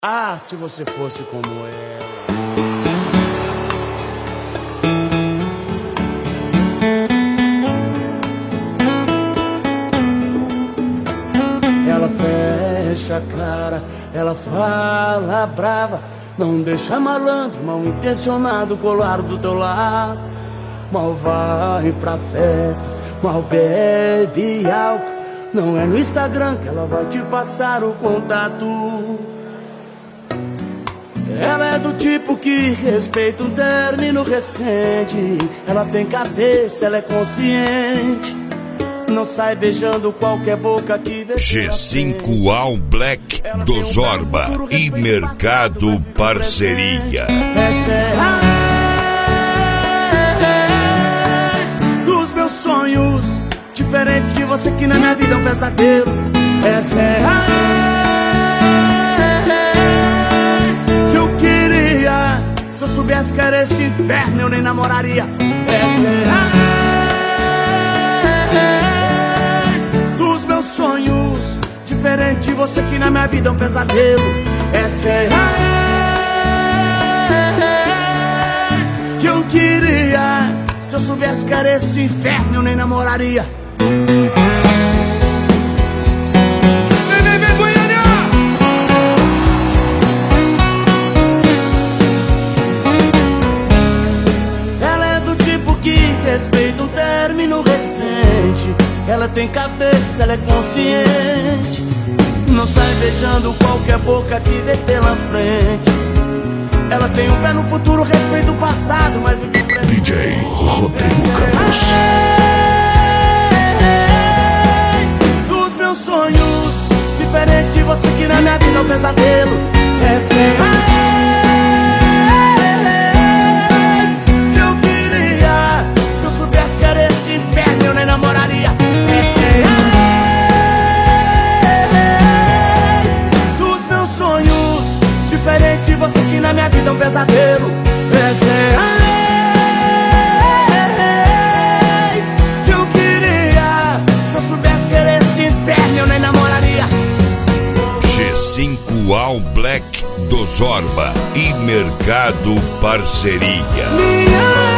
Ah, se você fosse como ela. Ela fecha a cara, ela fala brava, não deixa malandro, mal intencionado colar do teu lado. Mal vai pra festa, mal bebe álcool. Não é no Instagram que ela vai te passar o contato. Ela é do tipo que respeita um término recente. Ela tem cabeça, ela é consciente. Não sai beijando qualquer boca que vê. G5 All Black do Zorba e Mercado Parceria. Essa é a dos meus sonhos, diferente de você que na minha vida é um pesadelo. Essa é a que eu queria. Se eu soubesse que era esse inferno eu nem namoraria. Essa é a dos meus sonhos, diferente de você que na minha vida é um pesadelo. Essa é a que eu queria. Se eu soubesse que era esse inferno eu nem namoraria. Vem, Goiânia! Ela é do tipo que respeita um término recente. Ela tem cabeça, ela é consciente. Não sai beijando qualquer boca que vê pela frente. Ela tem um pé no futuro, respeita o passado, mas vive o presente. DJ Rodrigo Campos. Dos meus sonhos, diferente de você que na minha vida é um pesadelo. Essa é a que eu queria. Se eu soubesse que era esse inferno eu nem namoraria. Essa é a dos meus sonhos, diferente de você que na minha vida é um pesadelo. Essa é a que eu queria. Se eu soubesse que era esse inferno eu nem namoraria. G5 All Black do Zorba e Mercado Parceria. Minha